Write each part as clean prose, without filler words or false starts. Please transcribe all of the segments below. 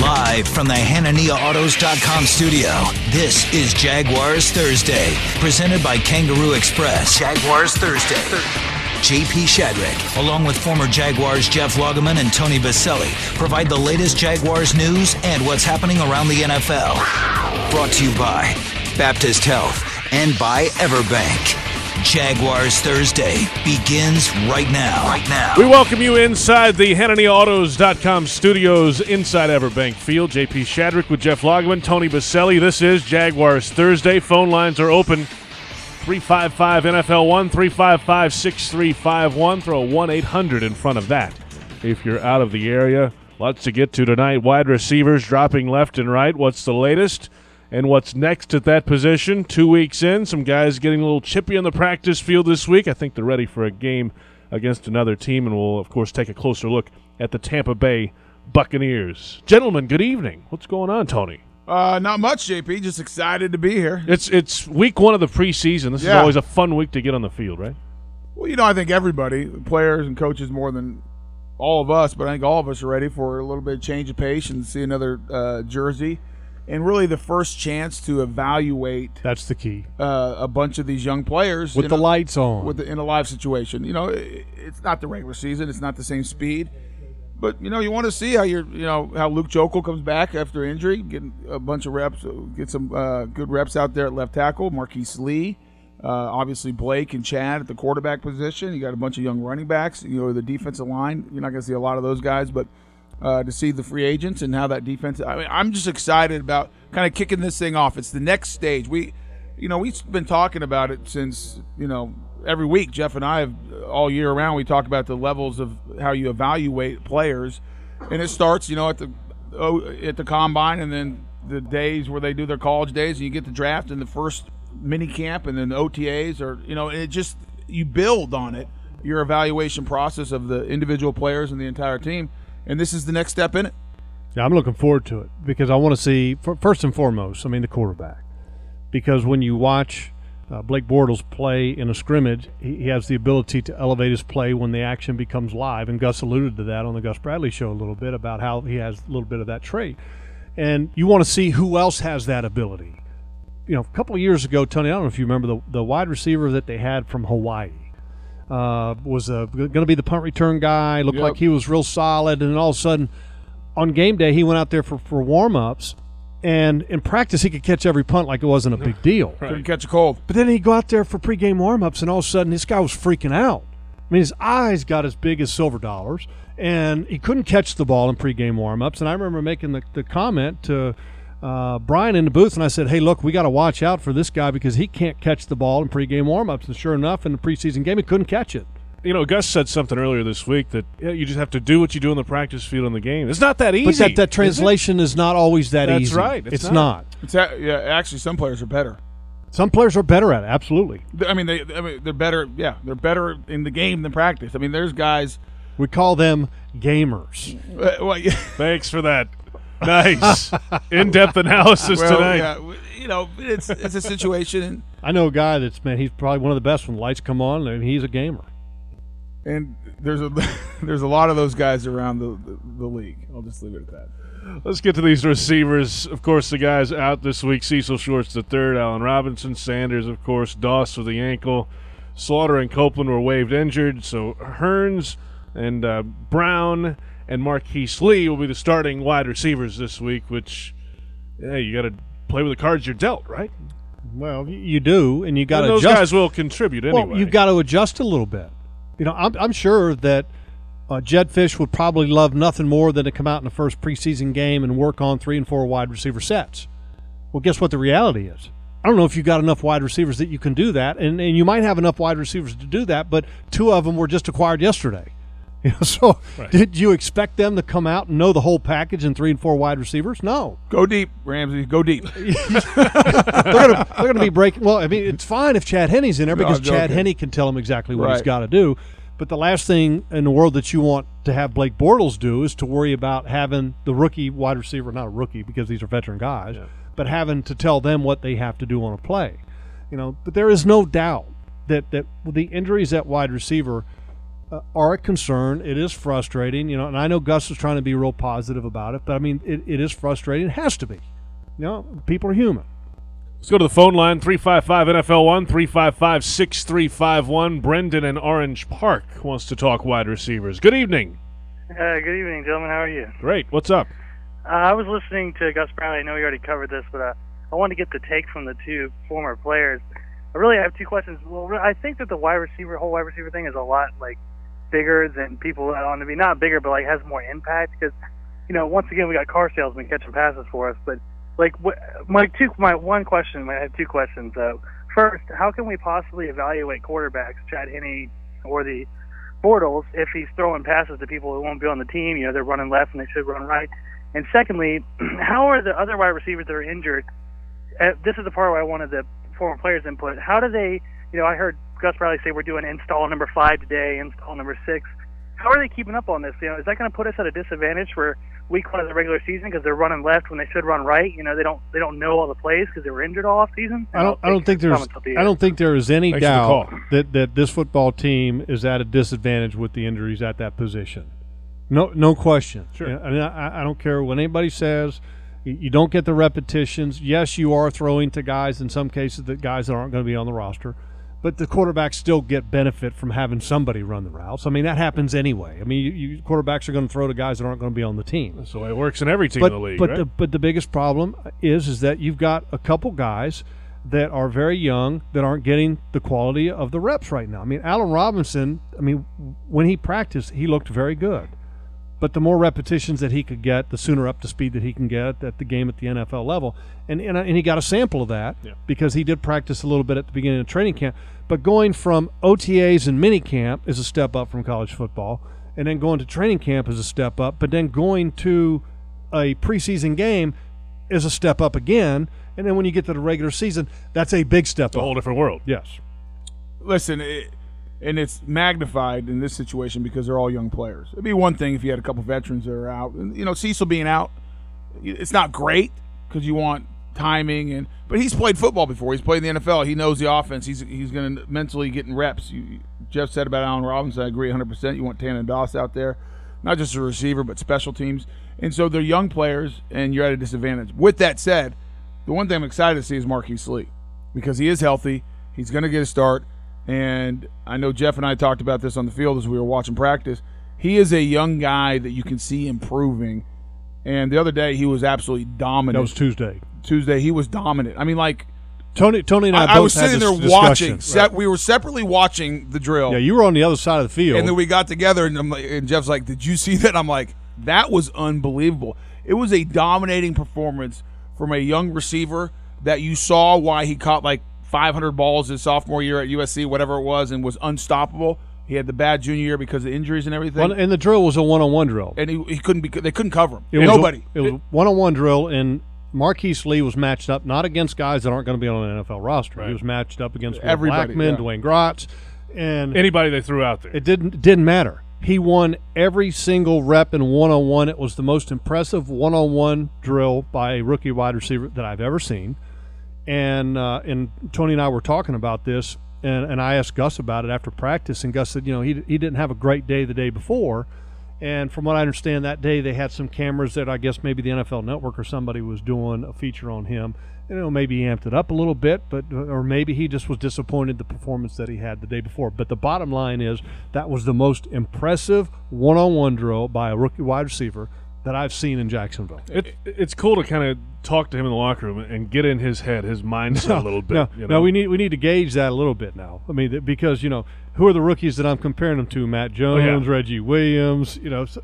Live from the HananiaAutos.com studio, this is Jaguars Thursday, presented by Kangaroo Express. Jaguars Thursday. JP Shadrick, along with former Jaguars Jeff Lageman and Tony Baselli, provide the latest Jaguars news and what's happening around the NFL. Brought to you by Baptist Health and by Everbank. Jaguars Thursday begins right now. We welcome you inside the HananiaAutos.com studios inside Everbank Field. JP Shadrick with Jeff Lageman, Tony Baselli. This is Jaguars Thursday. Phone lines are open. 355-NFL1, 355-6351. Throw a 1-800 in front of that if you're out of the area. Lots to get to tonight. Wide receivers dropping left and right. What's the latest? And what's next at that position? 2 weeks in, some guys getting a little chippy on the practice field this week. I think they're ready for a game against another team, and we'll, of course, take a closer look at the Tampa Bay Buccaneers. Gentlemen, good evening. What's going on, Tony? Not much, JP. Just excited to be here. It's week one of the preseason. This is always a fun week to get on the field, right? Well, I think everybody, players and coaches more than all of us, but I think all of us are ready for a little bit of change of pace and see another jersey. And really the first chance to evaluate – that's the key. A bunch of these young players. With the lights on. In a live situation. It's not the regular season. It's not the same speed. But, you want to see how how Luke Jokel comes back after injury, getting a bunch of reps, get some good reps out there at left tackle. Marquise Lee, obviously Blake and Chad at the quarterback position. You got a bunch of young running backs. The defensive line, you're not going to see a lot of those guys, but to see the free agents and how that defense. I'm just excited about kind of kicking this thing off. It's the next stage. We've been talking about it since every week. Jeff and I have all year around. We talk about the levels of how you evaluate players, and it starts at the combine, and then the days where they do their college days, and you get the draft and the first mini camp, and then the OTAs, or it just you build on it. Your evaluation process of the individual players and the entire team. And this is the next step in it. Yeah, I'm looking forward to it because I want to see, first and foremost, the quarterback. Because when you watch Blake Bortles play in a scrimmage, he has the ability to elevate his play when the action becomes live. And Gus alluded to that on the Gus Bradley show a little bit about how he has a little bit of that trait. And you want to see who else has that ability. A couple of years ago, Tony, I don't know if you remember the wide receiver that they had from Hawaii. Was going to be the punt return guy. Looked like he was real solid, and all of a sudden, on game day, he went out there for warm-ups, and in practice, he could catch every punt like it wasn't a big deal. Right. Couldn't catch a cold. But then he'd go out there for pregame warm-ups, and all of a sudden, this guy was freaking out. His eyes got as big as silver dollars, and he couldn't catch the ball in pregame warm-ups. And I remember making the comment to Brian in the booth, and I said, hey, look, we got to watch out for this guy because he can't catch the ball in pregame warm-ups. And sure enough, in the preseason game, he couldn't catch it. Gus said something earlier this week that you just have to do what you do in the practice field in the game. It's not that easy. But that translation is not always that easy. That's right. It's not. Actually, some players are better. Some players are better at it, absolutely. They're better. Yeah, they're better in the game than practice. There's guys. We call them gamers. Thanks for that. Nice in-depth analysis tonight. Yeah, it's a situation. And I know a guy he's probably one of the best when the lights come on, and he's a gamer. And there's a lot of those guys around the league. I'll just leave it at that. Let's get to these receivers. Of course, the guys out this week: Cecil Shorts III, Allen Robinson, Sanders, of course, Doss with the ankle, Slaughter and Copeland were waived injured. So Hearns and Brown and Marquise Lee will be the starting wide receivers this week, which, you got to play with the cards you're dealt, right? Well, you do, and you got to adjust. Those guys will contribute anyway. Well, you've got to adjust a little bit. I'm sure that Jed Fish would probably love nothing more than to come out in the first preseason game and work on 3 and 4 wide receiver sets. Well, guess what the reality is? I don't know if you've got enough wide receivers that you can do that, and you might have enough wide receivers to do that, but 2 of them were just acquired yesterday. So right. Did you expect them to come out and know the whole package in 3 and 4 wide receivers? No. Go deep, Ramsey. Go deep. they're going to be breaking. Well, it's fine if Chad Henne's in there because Chad Henne can tell him exactly what he's got to do. But the last thing in the world that you want to have Blake Bortles do is to worry about having the rookie wide receiver, not a rookie because these are veteran guys, but having to tell them what they have to do on a play. But there is no doubt that the injuries at wide receiver are a concern. It is frustrating, and I know Gus is trying to be real positive about it, but I mean, it is frustrating. It has to be. People are human. Let's go to the phone line, 355-NFL-1, 355-6351. Brendan in Orange Park wants to talk wide receivers. Good evening. Good evening, gentlemen. How are you? Great. What's up? I was listening to Gus Bradley. I know we already covered this, but I wanted to get the take from the two former players. I really have two questions. Well, I think that the whole wide receiver thing is a lot bigger than people want to be. Not bigger, but has more impact because, once again, we got car salesmen catching passes for us. But I have two questions. First, how can we possibly evaluate quarterbacks, Chad Henne or the Bortles, if he's throwing passes to people who won't be on the team? They're running left and they should run right. And secondly, how are the other wide receivers that are injured? This is the part where I wanted the former players' input. How do they? I heard Gus Bradley say we're doing install number 5 today, install number 6. How are they keeping up on this? Is that going to put us at a disadvantage for week 1 of the regular season because they're running left when they should run right? They don't know all the plays because they were injured all off season. I don't think there is any doubt that this football team is at a disadvantage with the injuries at that position. No question. Sure. I don't care what anybody says. You don't get the repetitions. Yes, you are throwing to guys in some cases guys that aren't going to be on the roster. But the quarterbacks still get benefit from having somebody run the routes. I mean, that happens anyway. I mean, quarterbacks are going to throw to guys that aren't going to be on the team. That's the way it works in every team in the league, right? But the biggest problem is that you've got a couple guys that are very young that aren't getting the quality of the reps right now. I mean, Allen Robinson, when he practiced, he looked very good. But the more repetitions that he could get, the sooner up to speed that he can get at the game at the NFL level. And he got a sample of that because he did practice a little bit at the beginning of training camp. But going from OTAs and minicamp is a step up from college football. And then going to training camp is a step up. But then going to a preseason game is a step up again. And then when you get to the regular season, that's a big step up. It's a whole different world. Yes. Listen, and it's magnified in this situation because they're all young players. It'd be one thing if you had a couple veterans that are out. And, Cecil being out, it's not great because you want timing. But he's played football before. He's played in the NFL. He knows the offense. He's going to mentally get in reps. Jeff said about Allen Robinson, I agree 100%. You want Tannen Doss out there, not just a receiver but special teams. And so they're young players, and you're at a disadvantage. With that said, the one thing I'm excited to see is Marquise Lee because he is healthy. He's going to get a start. And I know Jeff and I talked about this on the field as we were watching practice. He is a young guy that you can see improving. And the other day, he was absolutely dominant. That was Tuesday. Tuesday, he was dominant. I mean, Tony and I both was sitting there watching. Right. We were separately watching the drill. Yeah, you were on the other side of the field. And then we got together, and Jeff's like, "Did you see that?" I'm like, "That was unbelievable." It was a dominating performance from a young receiver that you saw why he caught 500 balls his sophomore year at USC, whatever it was, and was unstoppable. He had the bad junior year because of injuries and everything. And the drill was a one-on-one drill. And he couldn't they couldn't cover him. It was a one-on-one drill, and Marquise Lee was matched up not against guys that aren't going to be on an NFL roster. Right. He was matched up against everybody, Blackman, Dwayne Gratz, and anybody they threw out there. It didn't matter. He won every single rep in one-on-one. It was the most impressive one-on-one drill by a rookie wide receiver that I've ever seen. And Tony and I were talking about this, and I asked Gus about it after practice, and Gus said, he didn't have a great day the day before. And from what I understand, that day they had some cameras that I guess maybe the NFL Network or somebody was doing a feature on him. Maybe he amped it up a little bit, or maybe he just was disappointed the performance that he had the day before. But the bottom line is that was the most impressive one-on-one drill by a rookie wide receiver that I've seen in Jacksonville. It's cool to kind of talk to him in the locker room and get in his head, his mindset a little bit. No, we need to gauge that a little bit now. I mean, because who are the rookies that I'm comparing them to? Matt Jones, Reggie Williams.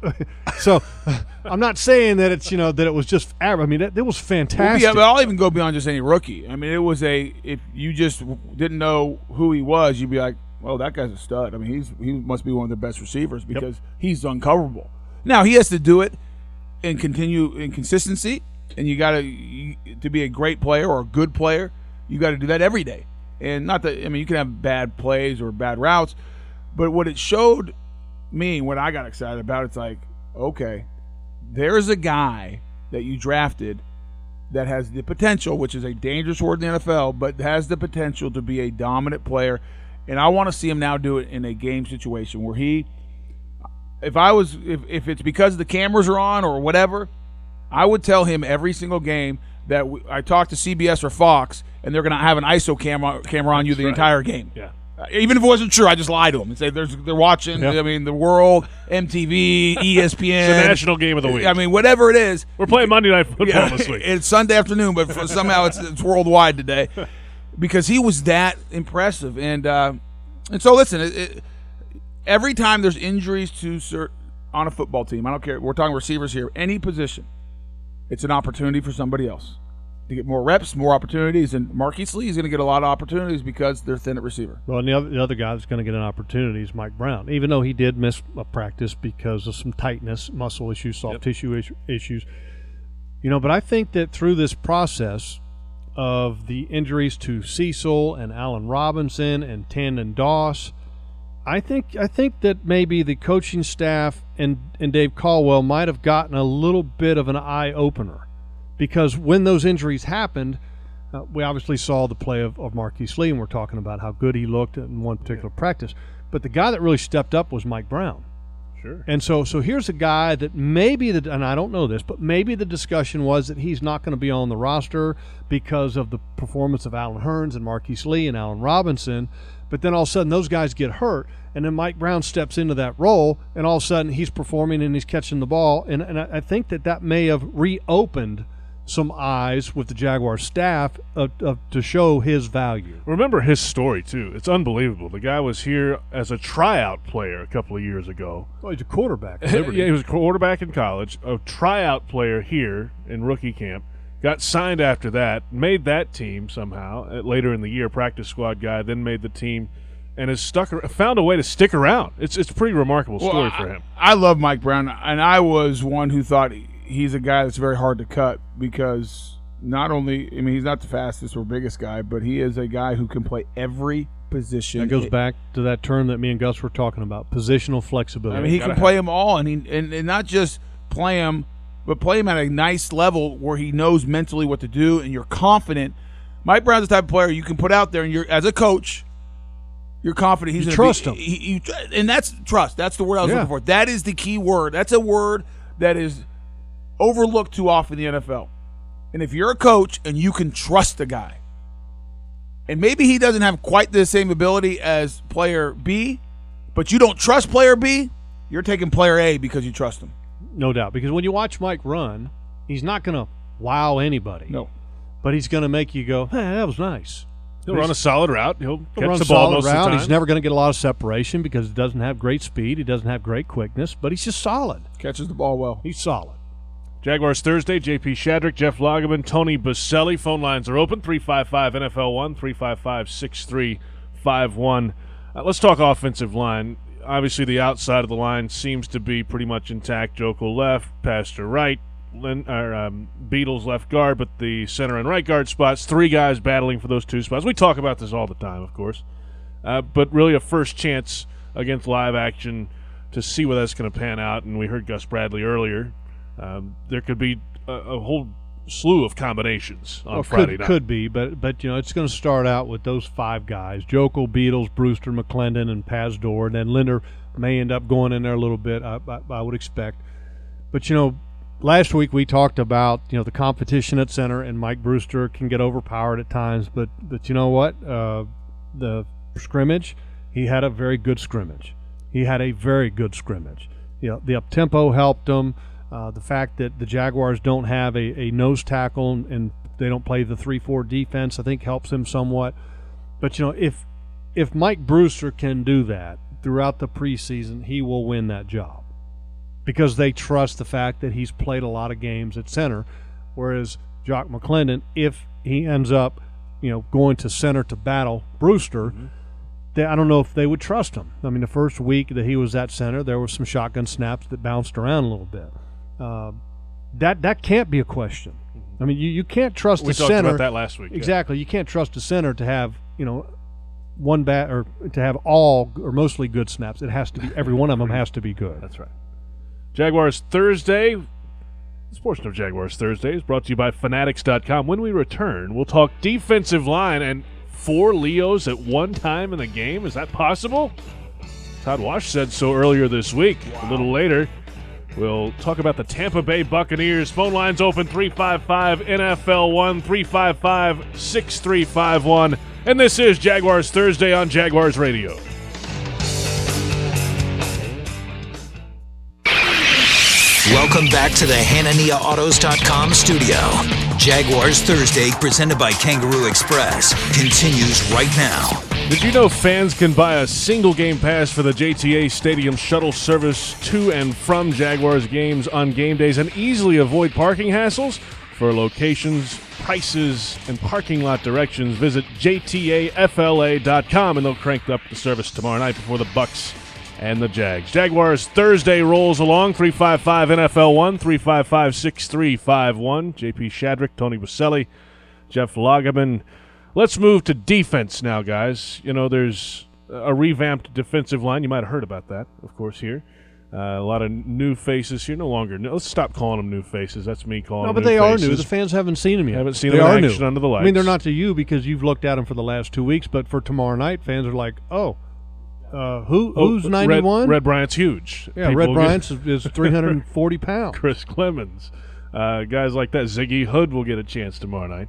So I'm not saying that it's that it was just average. I mean, it was fantastic. Yeah, but I'll even go beyond just any rookie. I mean, it was if you just didn't know who he was, you'd be like, well, that guy's a stud. I mean, he must be one of the best receivers because he's uncoverable. Now he has to do it and continue in consistency, and you got to be a great player or a good player, you got to do that every day. And not that you can have bad plays or bad routes, but what it showed me when I got excited about it's like, okay, there's a guy that you drafted that has the potential, which is a dangerous word in the NFL, but has the potential to be a dominant player. And I want to see him now do it in a game situation where if it's because the cameras are on or whatever, I would tell him every single game that I talked to CBS or Fox, and they're going to have an ISO camera on you the entire game. Yeah. Even if it wasn't true, I just lie to them and say they're watching. Yeah. I mean, the World, MTV, ESPN. It's the national game of the week. I mean, whatever it is. We're playing Monday Night Football this week. It's Sunday afternoon, but somehow it's worldwide today because he was that impressive. And so, listen, every time there's injuries on a football team, I don't care. We're talking receivers here. Any position, it's an opportunity for somebody else to get more reps, more opportunities. And Marquise Lee is going to get a lot of opportunities because they're thin at receiver. Well, and the other guy that's going to get an opportunity is Mike Brown, even though he did miss a practice because of some tightness, muscle issues, soft tissue issues. But I think that through this process of the injuries to Cecil and Allen Robinson and Tandon Doss, I think that maybe the coaching staff and Dave Caldwell might have gotten a little bit of an eye-opener because when those injuries happened, we obviously saw the play of Marquise Lee, and we're talking about how good he looked in one particular practice. But the guy that really stepped up was Mike Brown. Sure. And so here's a guy that and I don't know this, but maybe the discussion was that he's not going to be on the roster because of the performance of Allen Hurns and Marquise Lee and Allen Robinson. But then all of a sudden those guys get hurt, and then Mike Brown steps into that role, and all of a sudden he's performing and he's catching the ball. And I think that may have reopened some eyes with the Jaguars staff to show his value. Remember his story, too. It's unbelievable. The guy was here as a tryout player a couple of years ago. Well, he's a quarterback. Yeah, he was a quarterback in college, a tryout player here in rookie camp. Got signed after that, made that team somehow later in the year, practice squad guy, then made the team, and has found a way to stick around. It's a pretty remarkable story for him. I love Mike Brown, and I was one who thought he's a guy that's very hard to cut because he's not the fastest or biggest guy, but he is a guy who can play every position. That goes back to that term that me and Gus were talking about, positional flexibility. I mean, he can play them all, and not just play them, but play him at a nice level where he knows mentally what to do, and you're confident. Mike Brown's the type of player you can put out there, and as a coach, you're confident he's going to trust him. And that's trust. That's the word I was looking for. That is the key word. That's a word that is overlooked too often in the NFL. And if you're a coach and you can trust the guy, and maybe he doesn't have quite the same ability as player B, but you don't trust player B, you're taking player A because you trust him. No doubt, because when you watch Mike run, he's not going to wow anybody. No. But he's going to make you go, hey, that was nice. He'll run a solid route. He'll catch run the ball solid most route. of the time. He's never going to get a lot of separation because he doesn't have great speed. He doesn't have great quickness, but he's just solid. Catches the ball well. He's solid. Jaguars Thursday, JP Shadrick, Jeff Lageman, Tony Baselli. Phone lines are open, 355-NFL1, 355-6351. Let's talk offensive line. Obviously, the outside of the line seems to be pretty much intact. Joko left, Pastor right, Beatles left guard, but the center and right guard spots, three guys battling for those two spots. We talk about this all the time, of course, but really a first chance against live action to see where that's going to pan out. And we heard Gus Bradley earlier. There could be a whole slew of combinations on Friday night. Could be, but it's going to start out with those five guys: Joko, Beatles, Brewster, McClendon, and Pazdur, and then Linder may end up going in there a little bit. I would expect, but last week we talked about the competition at center, and Mike Brewster can get overpowered at times. But you know what? The scrimmage, he had a very good scrimmage. The up tempo helped him. The fact that the Jaguars don't have a nose tackle and they don't play the 3-4 defense, I think helps him somewhat. But if Mike Brewster can do that throughout the preseason, he will win that job because they trust the fact that he's played a lot of games at center. Whereas Jock McClendon, if he ends up going to center to battle Brewster, I don't know if they would trust him. I mean, the first week that he was at center, there were some shotgun snaps that bounced around a little bit. That can't be a question. I mean, you can't trust the center. We talked about that last week. Exactly. You can't trust the center to have one bat or to have all or mostly good snaps. It has to be every one of them has to be good. That's right. Jaguars Thursday. This portion of Jaguars Thursday is brought to you by Fanatics.com. When we return, we'll talk defensive line and 4 Leos at one time in the game? Is that possible? Todd Wash said so earlier this week. A little later, we'll talk about the Tampa Bay Buccaneers. Phone lines open 355-NFL-1, 355-6351. And this is Jaguars Thursday on Jaguars Radio. Welcome back to the HananiaAutos.com studio. Jaguars Thursday, presented by Kangaroo Express, continues right now. Did you know fans can buy a single game pass for the JTA Stadium shuttle service to and from Jaguars games on game days and easily avoid parking hassles? For locations, prices, and parking lot directions, visit jtafla.com, and they'll crank up the service tomorrow night before the Bucs and the Jags. Jaguars Thursday rolls along, 355-NFL-1, 355-6351. JP Shadrick, Tony Baselli, Jeff Lageman. Let's move to defense now, guys. You know, there's a revamped defensive line. You might have heard about that, of course, here. A lot of new faces here. No longer new. Let's stop calling them new faces. That's me calling them new faces. No, but they are new. The fans haven't seen them yet. Haven't seen them in action under the lights. I mean, they're not to you because you've looked at them for the last 2 weeks, but for tomorrow night, fans are like, who's 91? Red Bryant's huge. Yeah, Red Bryant's is 340 pounds. Chris Clemens. Guys like that. Ziggy Hood will get a chance tomorrow night.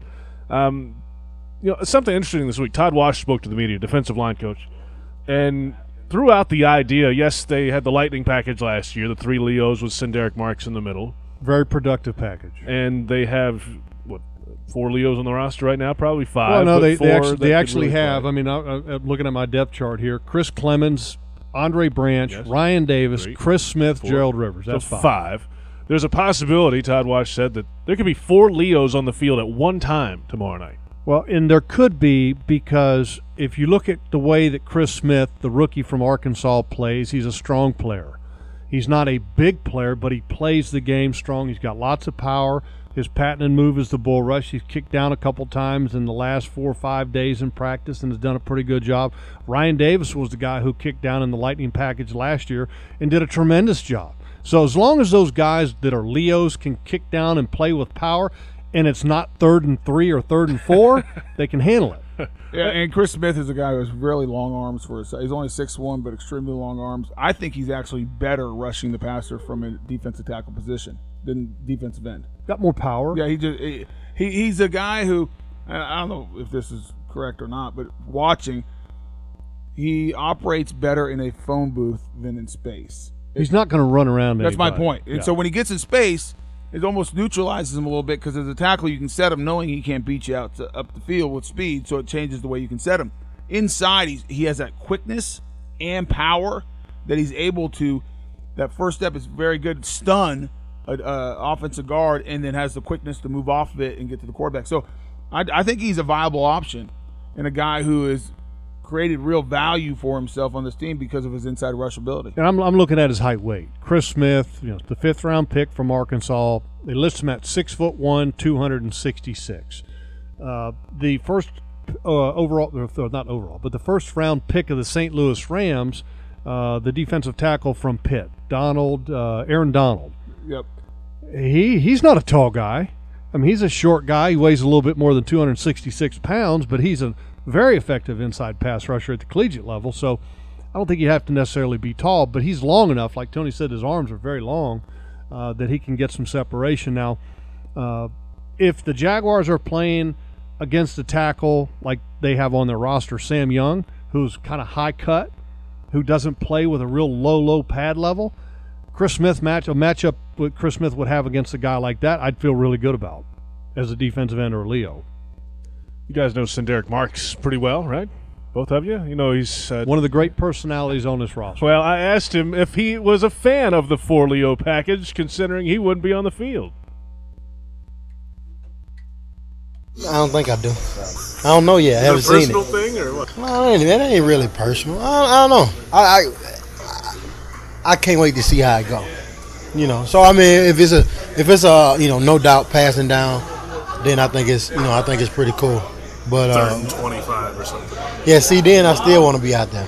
You know, something interesting this week. Todd Wash spoke to the media, defensive line coach, and threw out the idea, yes, they had the lightning package last year, the 3 Leos with Senderick Marks in the middle. Very productive package. And they have, 4 Leos on the roster right now? Probably 5. Well, no, they actually have. Play. I mean, I'm looking at my depth chart here. Chris Clemens, Andre Branch, yes. Ryan Davis, 3, Chris Smith, 4, Gerald Rivers. That's so 5. There's a possibility, Todd Wash said, that there could be 4 Leos on the field at one time tomorrow night. Well, and there could be, because if you look at the way that Chris Smith, the rookie from Arkansas, plays, he's a strong player. He's not a big player, but he plays the game strong. He's got lots of power. His patented move is the bull rush. He's kicked down a couple times in the last 4 or 5 days in practice and has done a pretty good job. Ryan Davis was the guy who kicked down in the lightning package last year and did a tremendous job. So as long as those guys that are Leos can kick down and play with power, and it's not 3rd and 3 or 3rd and 4, they can handle it. Yeah, and Chris Smith is a guy who has really long arms for his size. He's only 6'1", but extremely long arms. I think he's actually better rushing the passer from a defensive tackle position than defensive end. Got more power. Yeah, he's a guy who, I don't know if this is correct or not, but watching, he operates better in a phone booth than in space. He's not going to run around anybody. That's my point. And so when he gets in space, it almost neutralizes him a little bit because as a tackle you can set him knowing he can't beat you up the field with speed, so it changes the way you can set him. Inside, he has that quickness and power that he's able to, that first step is very good, stun an offensive guard, and then has the quickness to move off of it and get to the quarterback. So I think he's a viable option and a guy who has created real value for himself on this team because of his inside rush ability. And I'm looking at his height weight. Chris Smith, the 5th round pick from Arkansas. They list him at 6'1", 266. The first the first round pick of the St. Louis Rams, the defensive tackle from Pitt, Aaron Donald. Yep. He's not a tall guy. I mean, he's a short guy. He weighs a little bit more than 266 pounds, but he's a very effective inside pass rusher at the collegiate level. So I don't think you have to necessarily be tall, but he's long enough. Like Tony said, his arms are very long, that he can get some separation. Now, if the Jaguars are playing against a tackle like they have on their roster, Sam Young, who's kind of high cut, who doesn't play with a real low pad level, Chris Smith matchup what Chris Smith would have against a guy like that, I'd feel really good about as a defensive end or a Leo. You guys know Senderick Marks pretty well, right? Both of you? You know, he's one of the great personalities on this roster. Well, I asked him if he was a fan of the 4 Leo package, considering he wouldn't be on the field. I don't think I do. I don't know yet. I haven't seen it. Personal thing or what? Well, that ain't really personal. I don't know. I can't wait to see how it goes. So I mean, if it's a no doubt passing down, then I think it's pretty cool. But 25 or something. Yeah, see, then I still want to be out there.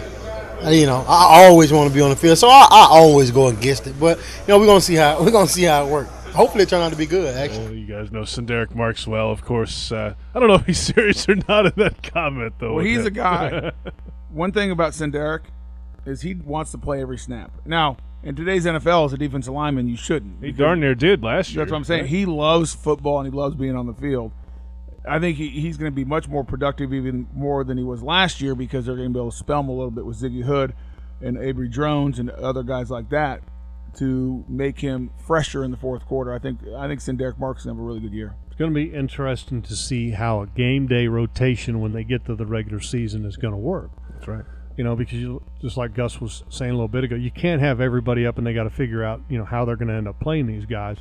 I always want to be on the field, so I always go against it. But we're gonna see how it works. hopefully it turned out to be good, actually. Well, you guys know Senderick Marks well, of course. I don't know if he's serious or not in that comment, though. Well, he's a guy. One thing about Senderick is he wants to play every snap. Now, in today's NFL, as a defensive lineman, you shouldn't. He darn near did last year. That's what I'm saying. Right? He loves football and he loves being on the field. I think he's going to be much more productive, even more than he was last year, because they're going to be able to spell him a little bit with Ziggy Hood and Avery Jones and other guys like that to make him fresher in the fourth quarter. I think Senderick Marks is going to have a really good year. It's going to be interesting to see how a game day rotation when they get to the regular season is going to work. That's right. Because just like Gus was saying a little bit ago, you can't have everybody up and they got to figure out, how they're going to end up playing these guys.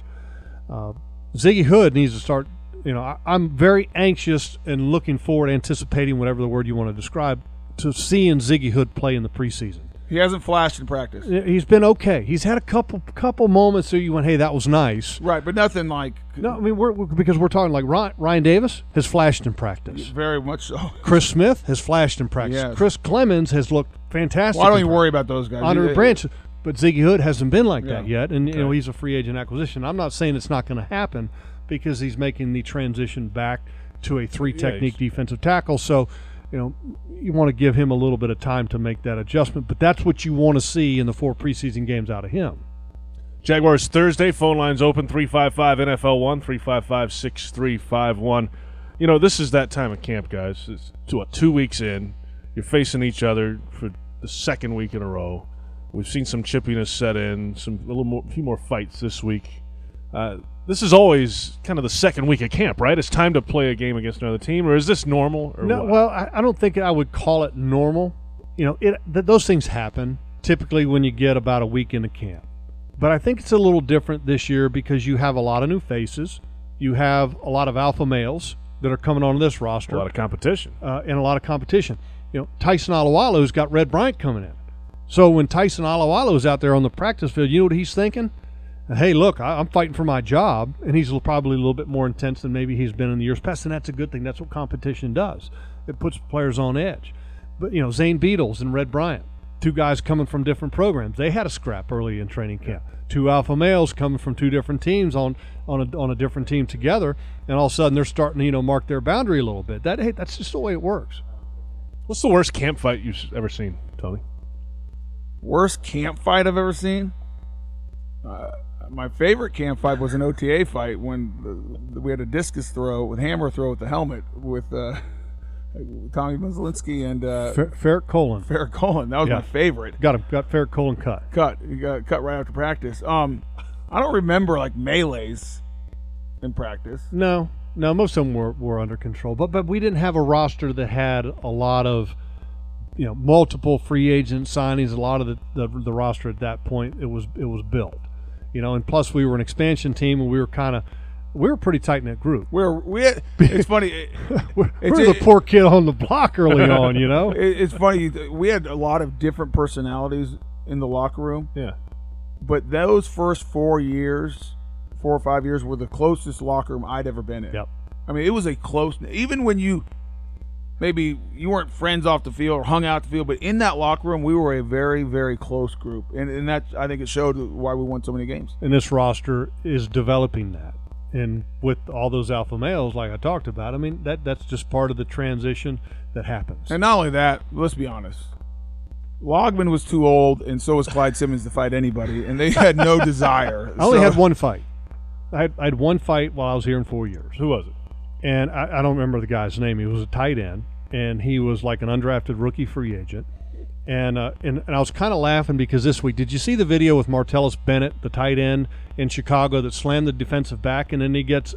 Ziggy Hood needs to start. I'm very anxious and looking forward, anticipating whatever the word you want to describe, to seeing Ziggy Hood play in the preseason. He hasn't flashed in practice. He's been okay. He's had a couple moments where you went, hey, that was nice. Right, but nothing like. No, I mean, because we're talking like Ryan Davis has flashed in practice. Very much so. Chris Smith has flashed in practice. Yes. Chris Clemens has looked fantastic. Well, I don't even worry about those guys. Honorary Branch, but Ziggy Hood hasn't been like that yet, and Okay. he's a free agent acquisition. I'm not saying it's not going to happen because he's making the transition back to a three-technique defensive tackle. So, you want to give him a little bit of time to make that adjustment, but that's what you want to see in the 4 preseason games out of him. Jaguars Thursday, phone lines open, 355-NFL-1, 355-6351. This is that time of camp, guys. It's 2 weeks in. You're facing each other for the second week in a row. We've seen some chippiness set in, a few more fights this week. This is always kind of the second week of camp, right? It's time to play a game against another team, or is this normal? Or No, what? well, I don't think I would call it normal. Those things happen typically when you get about a week into camp. But I think it's a little different this year because you have a lot of new faces. You have a lot of alpha males that are coming onto this roster. A lot of competition. And a lot of competition. Tyson Alualu's got Red Bryant coming in. So when Tyson Alualu is out there on the practice field, you know what he's thinking? Hey, look, I'm fighting for my job, and he's probably a little bit more intense than maybe he's been in the years past, and that's a good thing. That's what competition does. It puts players on edge. But, Zane Beadles and Red Bryant, 2 guys coming from different programs. They had a scrap early in training camp. 2 alpha males coming from 2 different teams on a different team together, and all of a sudden they're starting to, mark their boundary a little bit. That's just the way it works. What's the worst camp fight you've ever seen, Tony? Worst camp fight I've ever seen? My favorite camp fight was an OTA fight when we had a discus throw with hammer throw with the helmet with Tommy Muslinski and Ferret Colon. Ferret Colon. That was my favorite. Got Ferret Colon cut. He got cut right after practice. I don't remember like melees in practice. No, most of them were under control. But we didn't have a roster that had a lot of multiple free agent signings. A lot of the roster at that point it was built. And plus we were an expansion team, and we were a pretty tight-knit group. It's funny. we're the poor kid on the block early on, It's funny. We had a lot of different personalities in the locker room. Yeah. But those first 4 or 5 years, were the closest locker room I'd ever been in. Yep. I mean, it was a close. Even when maybe you weren't friends off the field or hung out the field, but in that locker room, we were a very, very close group, and that I think it showed why we won so many games. And this roster is developing that, and with all those alpha males, like I talked about, I mean that's just part of the transition that happens. And not only that, let's be honest, Logman was too old, and so was Clyde Simmons to fight anybody, and they had no desire. I only had one fight. I had one fight while I was here in 4 years. Who was it? And I don't remember the guy's name. He was a tight end, and he was like an undrafted rookie free agent. And I was kind of laughing because this week, did you see the video with Martellus Bennett, the tight end in Chicago that slammed the defensive back, and then he gets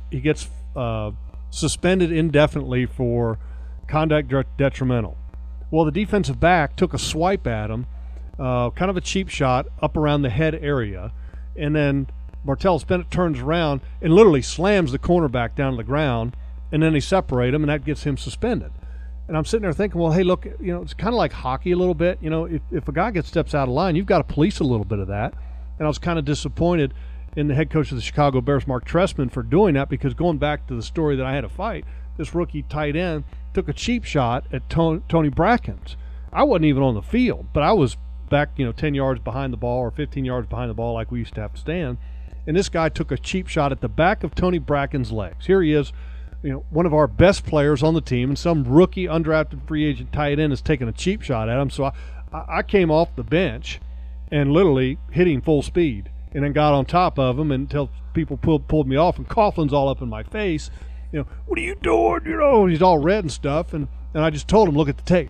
suspended indefinitely for conduct detrimental? Well, the defensive back took a swipe at him, kind of a cheap shot up around the head area, and then Martellus Bennett turns around and literally slams the cornerback down to the ground, and then they separate him, and that gets him suspended. And I'm sitting there thinking, well, hey, look, it's kind of like hockey a little bit. If a guy steps out of line, you've got to police a little bit of that. And I was kind of disappointed in the head coach of the Chicago Bears, Mark Trestman, for doing that, because going back to the story that I had to fight, this rookie tight end took a cheap shot at Tony Brackens. I wasn't even on the field, but I was back, 10 yards behind the ball or 15 yards behind the ball like we used to have to stand. and this guy took a cheap shot at the back of Tony Bracken's legs. Here he is, one of our best players on the team, and some rookie undrafted free agent tight end is taking a cheap shot at him. So I came off the bench and literally hit him full speed, and then got on top of him until people pulled me off, and Coughlin's all up in my face. What are you doing? He's all red and stuff, and I just told him, look at the tape.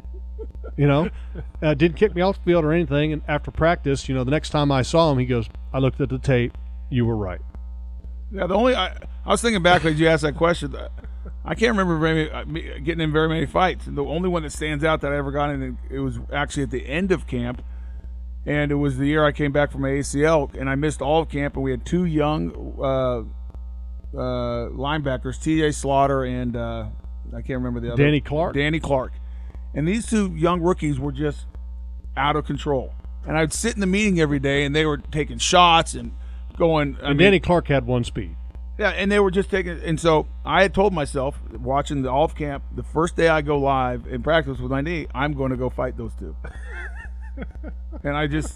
Didn't kick me off the field or anything. And after practice, the next time I saw him, he goes, I looked at the tape. You were right. Yeah, I was thinking back as you asked that question. I can't remember getting in very many fights. The only one that stands out that I ever got in, it was actually at the end of camp, and it was the year I came back from my ACL, and I missed all of camp, and we had two young linebackers, T.J. Slaughter and I can't remember the other. Danny Clark. And these two young rookies were just out of control. And I'd sit in the meeting every day, and they were taking shots and going. Danny Clark had one speed. Yeah, and they were just taking. And so I had told myself, watching the off camp, the first day I go live in practice with my knee, I'm going to go fight those two. And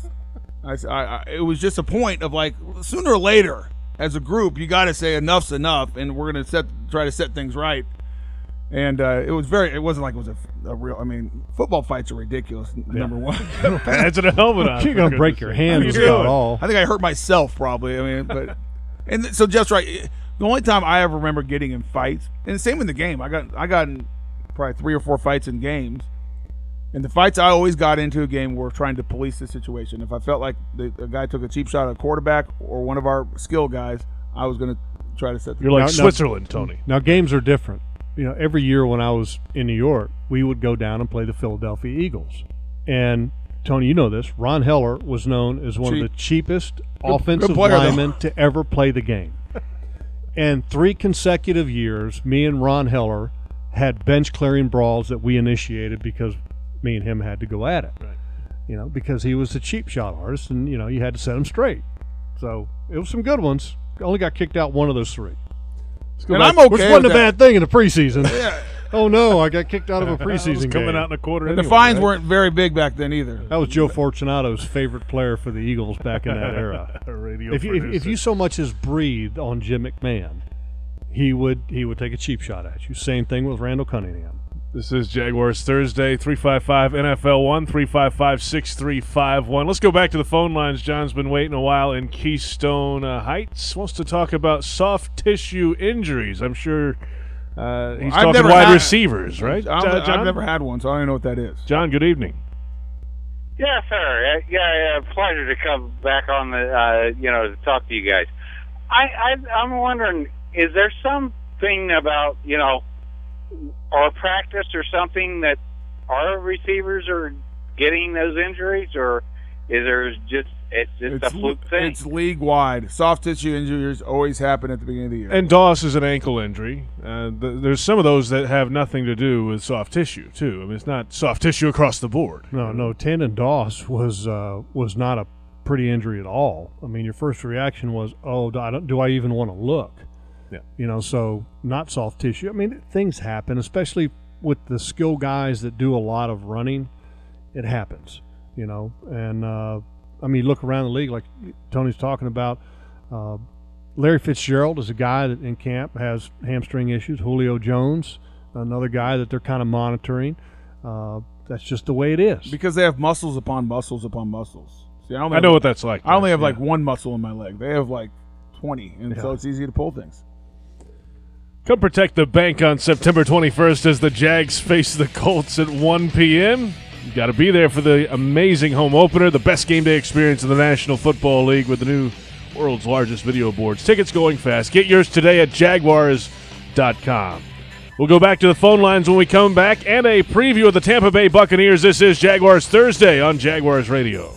it was just a point of like, sooner or later, as a group, you got to say enough's enough, and we're going to try to set things right. And it wasn't like it was a real. Football fights are ridiculous. Number one, pads and a helmet on. You're gonna break your hand with about all. I think I hurt myself probably. And so just right. The only time I ever remember getting in fights, and the same in the game. I got in probably 3 or 4 fights in games, and the fights I always got into a game were trying to police the situation. If I felt like the guy took a cheap shot at a quarterback or one of our skill guys, I was going to try to set. You're like Switzerland, Tony. Now games are different. Every year when I was in New York, we would go down and play the Philadelphia Eagles. And, Tony, you know this, Ron Heller was known as one of the cheapest offensive linemen to ever play the game. And 3 consecutive years, me and Ron Heller had bench-clearing brawls that we initiated because me and him had to go at it. Right. Because he was a cheap shot artist, and, you had to set him straight. So it was some good ones. Only got kicked out one of those 3. And I'm okay. Which wasn't a bad thing in the preseason. Yeah. Oh no, I got kicked out of a preseason coming game. out in a quarter. And the fines weren't very big back then either. That was Joe Fortunato's favorite player for the Eagles back in that era. If you so much as breathed on Jim McMahon, he would take a cheap shot at you. Same thing with Randall Cunningham. This is Jaguars Thursday, 355-NFL1, 355-6351. Let's go back to the phone lines. John's been waiting a while in Keystone Heights. Wants to talk about soft tissue injuries. I'm sure he's talking wide receivers, right, John? I've never had one, so I don't know what that is. John, good evening. Yeah, sir. Pleasure to come back on to talk to you guys. I'm wondering, is there something about, or practice or something that our receivers are getting those injuries, or is there it's a fluke thing? It's league wide. Soft tissue injuries always happen at the beginning of the year. And Doss is an ankle injury. There's some of those that have nothing to do with soft tissue too. It's not soft tissue across the board. No. Tandon Doss was not a pretty injury at all. Your first reaction was, oh, do I even want to look? Yeah. So not soft tissue. Things happen, especially with the skill guys that do a lot of running. It happens, And you look around the league, like Tony's talking about. Larry Fitzgerald is a guy that in camp has hamstring issues. Julio Jones, another guy that they're kind of monitoring. That's just the way it is. Because they have muscles upon muscles upon muscles. See, I know what that's like. I only have like one muscle in my leg. They have like 20, and so it's easy to pull things. Come protect the bank on September 21st as the Jags face the Colts at 1 p.m. You got to be there for the amazing home opener, the best game day experience in the National Football League with the new world's largest video boards. Tickets going fast. Get yours today at Jaguars.com. We'll go back to the phone lines when we come back and a preview of the Tampa Bay Buccaneers. This is Jaguars Thursday on Jaguars Radio.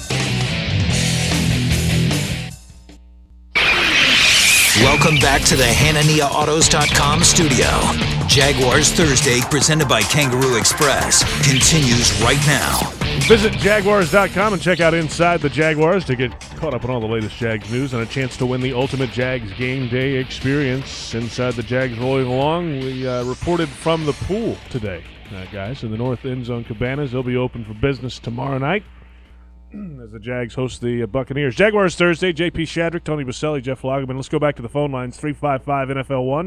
Welcome back to the HananiaAutos.com studio. Jaguars Thursday, presented by Kangaroo Express, continues right now. Visit Jaguars.com and check out Inside the Jaguars to get caught up on all the latest Jags news and a chance to win the ultimate Jags game day experience. Inside the Jags rolling along, we reported from the pool today, guys, in the North End Zone Cabanas. They'll be open for business tomorrow night. as the Jags host the Buccaneers. Jaguars Thursday, JP Shadrick, Tony Baselli, Jeff Lagerman. Let's go back to the phone lines, 355-NFL-1,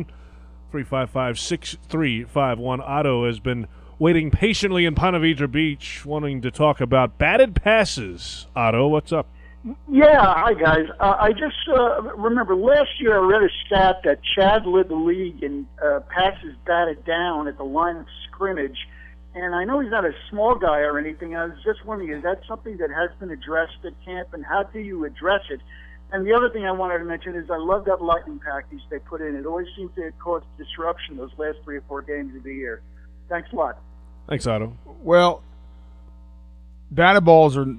355-6351. Otto has been waiting patiently in Ponte Vedra Beach, wanting to talk about batted passes. Otto, what's up? Yeah, hi guys. I just remember last year I read a stat that Chad led the league in passes batted down at the line of scrimmage. And I know he's not a small guy or anything. I was just wondering, is that something that has been addressed at camp, and how do you address it? And the other thing I wanted to mention is I love that lightning package they put in. It always seems to cause disruption those last 3 or 4 games of the year. Thanks a lot. Thanks, Otto. Well, batted balls are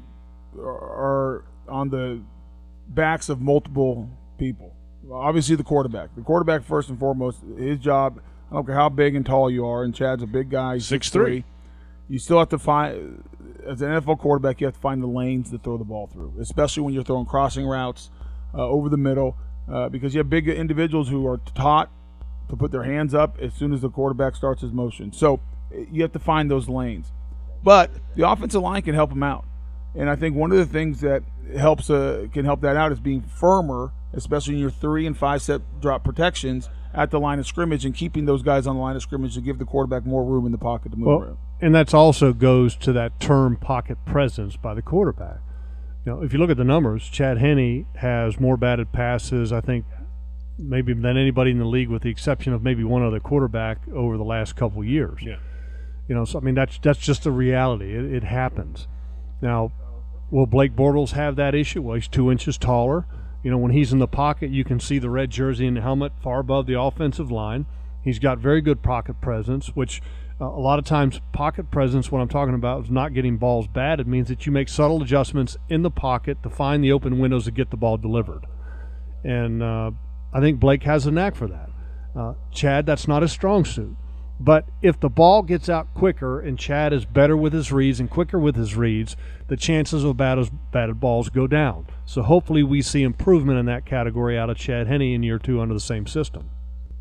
on the backs of multiple people. Obviously, the quarterback. The quarterback, first and foremost, his job, I don't care how big and tall you are, and Chad's a big guy, 6'3". You still have to find, as an NFL quarterback, you have to find the lanes to throw the ball through, especially when you're throwing crossing routes over the middle, because you have big individuals who are taught to put their hands up as soon as the quarterback starts his motion. So you have to find those lanes. But the offensive line can help them out. And I think one of the things that can help that out is being firmer, especially in your 3 and 5 step drop protections at the line of scrimmage, and keeping those guys on the line of scrimmage to give the quarterback more room in the pocket to move around. And that's also goes to that term pocket presence by the quarterback. You know, if you look at the numbers, Chad Henne has more batted passes, I think, maybe than anybody in the league, with the exception of maybe one other quarterback over the last couple of years. Yeah. You know, so I mean that's just the reality. It happens. Now, will Blake Bortles have that issue? Well, he's 2 inches taller. You know, when he's in the pocket, you can see the red jersey and the helmet far above the offensive line. He's got very good pocket presence, which a lot of times pocket presence, what I'm talking about, is not getting balls batted. It means that you make subtle adjustments in the pocket to find the open windows to get the ball delivered. And I think Blake has a knack for that. Chad, that's not his strong suit. But if the ball gets out quicker and Chad is better with his reads and quicker with his reads, the chances of batted balls go down. So hopefully we see improvement in that category out of Chad Henne in year 2 under the same system.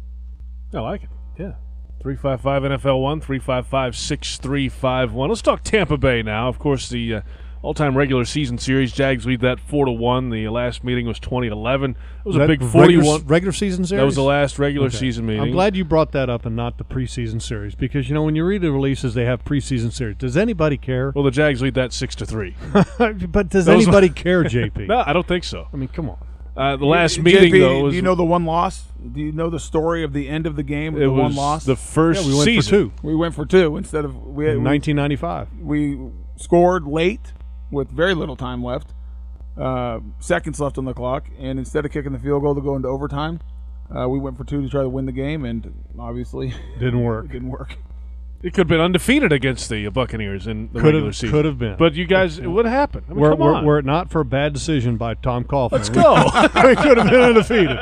I like it. Yeah. 355-NFL-1, 355-6351. Let's talk Tampa Bay now. Of course, the all-time regular season series, Jags lead that 4-1. The last meeting was 2011. It was a big 41 regular season series. That was the last regular season meeting. I'm glad you brought that up and not the preseason series, because you know when you read the releases, they have preseason series. Does anybody care? Well, the Jags lead that 6-3. But does anybody care, JP? No, I don't think so. I mean, come on. The last meeting, JP, though, was... do you know the one loss? Do you know the story of the end of the game with the one loss? The first we went season. for 2. We went for 2 instead of... in 1995. We scored late with very little time left, seconds left on the clock, and instead of kicking the field goal to go into overtime, we went for 2 to try to win the game, and obviously didn't work. It didn't work. It could have been undefeated against the Buccaneers in the regular season. Could have been. But you guys, what happened? I mean, come on. Were it not for a bad decision by Tom Coughlin, let's go. We could have been undefeated.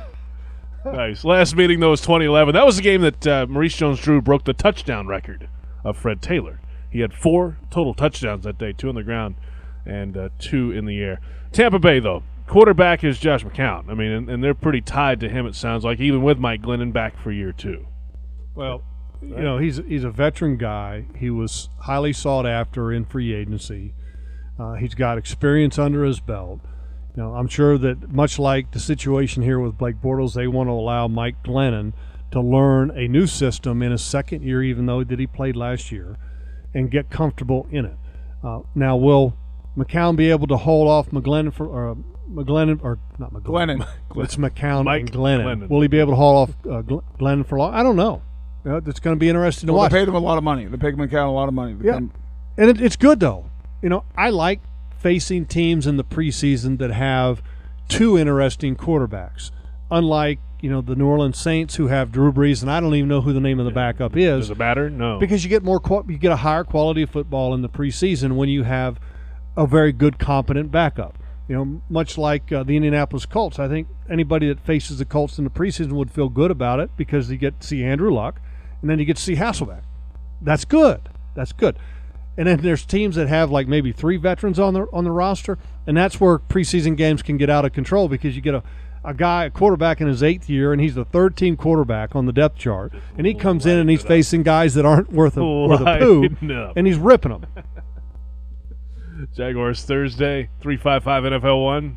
Nice. Last meeting, though, was 2011. That was the game that Maurice Jones-Drew broke the touchdown record of Fred Taylor. He had 4 total touchdowns that day, 2 on the ground and 2 in the air. Tampa Bay, though, quarterback is Josh McCown. I mean, and they're pretty tied to him, it sounds like, even with Mike Glennon back for year 2. Well, you know, he's a veteran guy. He was highly sought after in free agency. He's got experience under his belt. You know, I'm sure that much like the situation here with Blake Bortles, they want to allow Mike Glennon to learn a new system in his second year, even though that he played last year, and get comfortable in it. Now, will McCown be able to hold off Glennon? It's McCown Mike and Glennon. Glennon. Will he be able to hold off Glennon for long? I don't know. It's going to be interesting to watch. They paid him a lot of money. They paid McCown a lot of money. And it's good, though. You know, I like facing teams in the preseason that have 2 interesting quarterbacks. Unlike, you know, the New Orleans Saints, who have Drew Brees, and I don't even know who the name of the backup is. Does it matter? No. Because you get a higher quality of football in the preseason when you have a very good, competent backup. You know, much like the Indianapolis Colts, I think anybody that faces the Colts in the preseason would feel good about it because you get to see Andrew Luck, and then you get to see Hasselbeck. That's good. That's good. And then there's teams that have like maybe 3 veterans on the roster, and that's where preseason games can get out of control because you get a quarterback in his 8th year, and he's the 3rd-team quarterback on the depth chart, and he comes in and he's facing guys that aren't worth a poo, and he's ripping them. Jaguars Thursday, 355-NFL-1,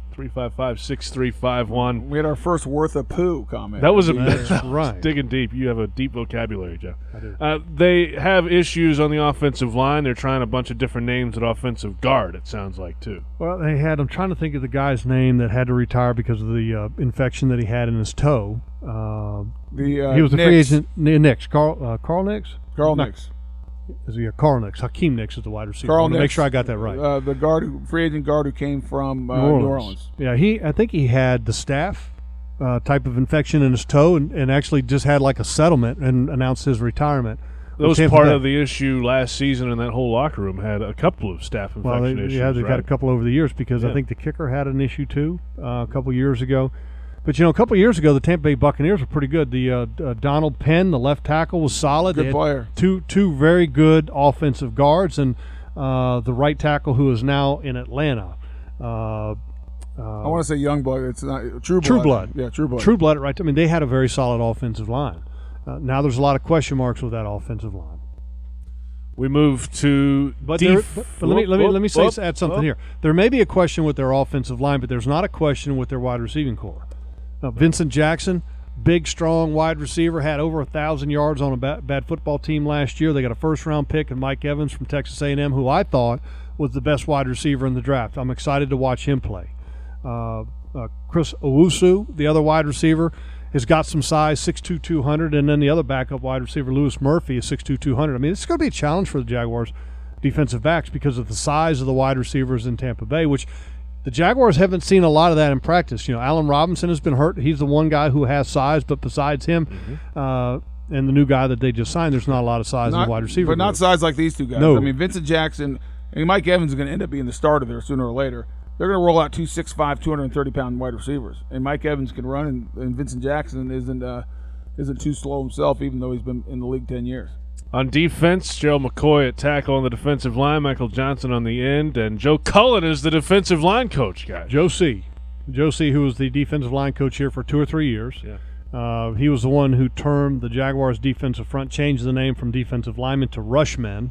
355-6351. We had our first worth of poo comment. That was right. Digging deep. You have a deep vocabulary, Joe. I do. They have issues on the offensive line. They're trying a bunch of different names at offensive guard, it sounds like, too. Well, I'm trying to think of the guy's name that had to retire because of the infection that he had in his toe. He was a free agent. Nix. Carl Nix? Carl No. Nix. Is he Carl Nix? Hakeem Nix is the wide receiver. Carl I want to make Nix, sure I got that right. The free agent guard who came from New Orleans. Yeah, I think he had the staph type of infection in his toe and actually just had like a settlement and announced his retirement. That was part of the issue last season, and that whole locker room had a couple of staph infection issues. Yeah, they've right? had a couple over the years because I think the kicker had an issue too a couple years ago. But, a couple of years ago, the Tampa Bay Buccaneers were pretty good. The Donald Penn, the left tackle, was solid. Good player. Two very good offensive guards, and the right tackle who is now in Atlanta. I want to say young blood. It's not True Blood. True Blood. Yeah, True Blood. True Blood, right. I mean, they had a very solid offensive line. Now there's a lot of question marks with that offensive line. We move to But let me add something here. There may be a question with their offensive line, but there's not a question with their wide receiving core. Vincent Jackson, big, strong wide receiver, had over 1,000 yards on a bad football team last year. They got a first-round pick in Mike Evans from Texas A&M, who I thought was the best wide receiver in the draft. I'm excited to watch him play. Chris Owusu, the other wide receiver, has got some size, 6'2", 200, and then the other backup wide receiver, Lewis Murphy, is 6'2", 200. I mean, it's going to be a challenge for the Jaguars defensive backs because of the size of the wide receivers in Tampa Bay, which the Jaguars haven't seen a lot of that in practice. Allen Robinson has been hurt. He's the one guy who has size, but besides him and the new guy that they just signed, there's not a lot of size in the wide receiver But not group. size like these two guys. No. I mean, Vincent Jackson and Mike Evans is going to end up being the starter there sooner or later. They're going to roll out 265, 230-pound wide receivers. And Mike Evans can run, and Vincent Jackson isn't too slow himself, even though he's been in the league 10 years. On defense, Gerald McCoy at tackle on the defensive line, Michael Johnson on the end, and Joe Cullen is the defensive line coach, guys. Joe C., who was the defensive line coach here for 2 or 3 years. Yeah. He was the one who termed the Jaguars' defensive front, changed the name from defensive linemen to rushmen.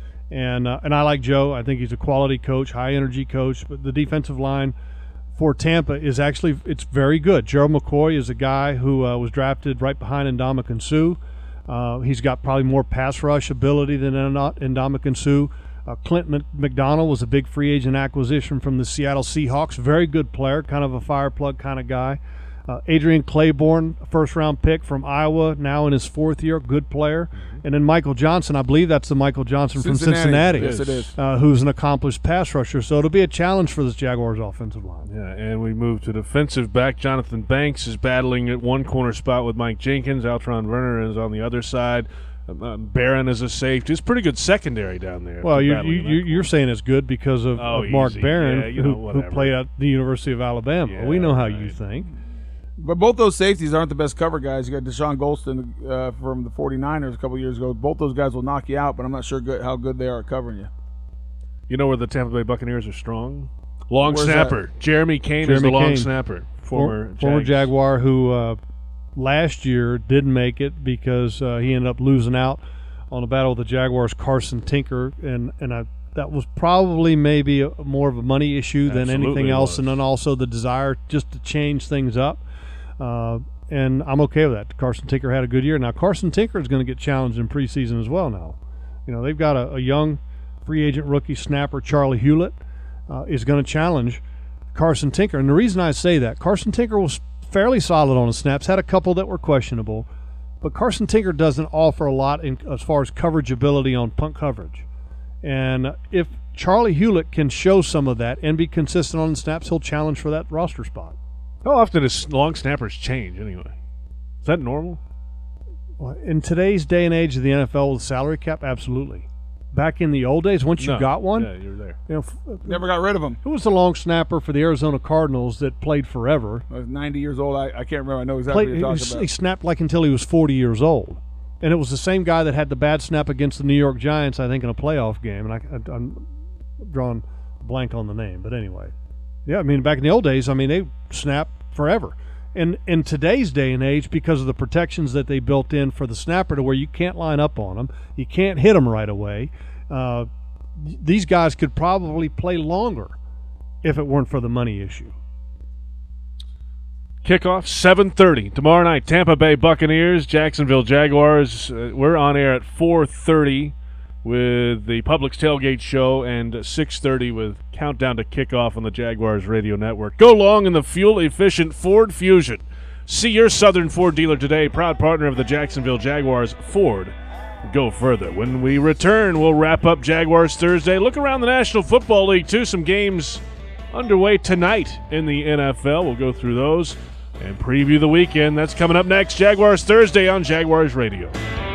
And I like Joe. I think he's a quality coach, high-energy coach. But the defensive line for Tampa is actually it's very good. Gerald McCoy is a guy who was drafted right behind Ndamukong Suh. He's got probably more pass rush ability than Ndamukong Suh. Clint McDonald was a big free agent acquisition from the Seattle Seahawks. Very good player, kind of a fire plug kind of guy. Adrian Claiborne, first-round pick from Iowa, now in his 4th year, good player. And then Michael Johnson, I believe that's the Michael Johnson from Cincinnati. Yes, it is. Who's an accomplished pass rusher. So it'll be a challenge for this Jaguars offensive line. Yeah, and we move to defensive back. Jonathan Banks is battling at one corner spot with Mike Jenkins. Altron Werner is on the other side. Barron is a safety. It's pretty good secondary down there. Well, you're saying it's good because of Mark Barron, who played at the University of Alabama. Yeah, we know how you think. But both those safeties aren't the best cover guys. You got Deshaun Golston from the 49ers a couple years ago. Both those guys will knock you out, but I'm not sure how good they are at covering you. You know where the Tampa Bay Buccaneers are strong? Long Where's snapper. that? Jeremy Kane is the long snapper. Former Jaguar who last year didn't make it because he ended up losing out on a battle with the Jaguars' Carson Tinker, and that was probably maybe more of a money issue than anything else, and then also the desire just to change things up. And I'm okay with that. Carson Tinker had a good year. Now, Carson Tinker is going to get challenged in preseason as well now. They've got a young free agent rookie snapper, Charlie Hewlett, is going to challenge Carson Tinker. And the reason I say that, Carson Tinker was fairly solid on the snaps, had a couple that were questionable, but Carson Tinker doesn't offer a lot as far as coverage ability on punt coverage. And if Charlie Hewlett can show some of that and be consistent on the snaps, he'll challenge for that roster spot. How often does long snappers change anyway? Is that normal? Well, in today's day and age of the NFL with salary cap, absolutely. Back in the old days, once you got one, yeah, you're there. Never got rid of him. Who was the long snapper for the Arizona Cardinals that played forever? I was 90 years old. I can't remember. I know exactly what you're talking about. He snapped like until he was 40 years old. And it was the same guy that had the bad snap against the New York Giants, I think, in a playoff game. And I'm drawing a blank on the name. But anyway. Yeah, I mean, back in the old days, they snapped forever. And in today's day and age, because of the protections that they built in for the snapper to where you can't line up on them, you can't hit them right away, these guys could probably play longer if it weren't for the money issue. Kickoff 7:30 tomorrow night. Tampa Bay Buccaneers, Jacksonville Jaguars. We're on air at 4:30 with the Publix Tailgate Show, and 6:30 with Countdown to Kickoff on the Jaguars Radio Network. Go long in the fuel-efficient Ford Fusion. See your Southern Ford dealer today, proud partner of the Jacksonville Jaguars. Ford, go further. When we return, we'll wrap up Jaguars Thursday. Look around the National Football League, too. Some games underway tonight in the NFL. We'll go through those and preview the weekend. That's coming up next. Jaguars Thursday on Jaguars Radio.